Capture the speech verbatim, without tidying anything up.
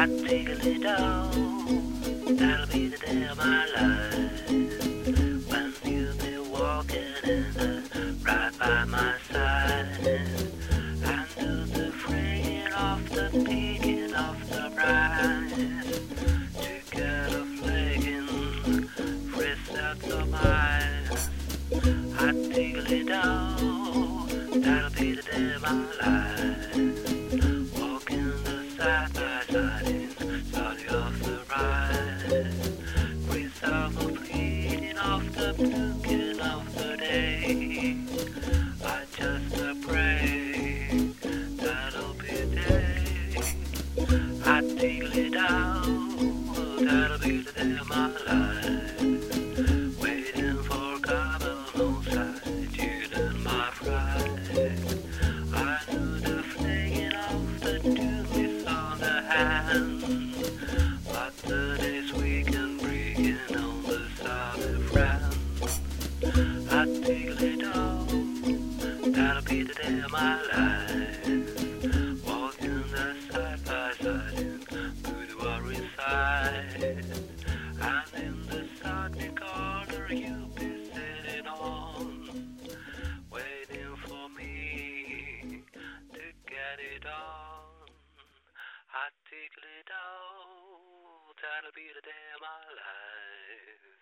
I tickle it down, that'll be the day of my life. When you'll be walking in the right by my side, and do the freeing of the peaking of the bride, together flaking precepts of mine. I tickle it down, that'll be the day of my life. Walking the side by side in study of the ride, preserve the fleeting of the plucking of the day. I just uh, pray that'll be the day. I tickle it down, that'll be the day of my life. Waiting for God alongside you and my pride. I knew the flinging of the doom on the hand, but the days we can bring on the solid friend. I tickle it down, that'll be the day of my life. Walking the side by side through the worry side, and in the sunny corner you'll be sitting on, waiting for me to get it on. I tickle it out, that'll be the day of my life.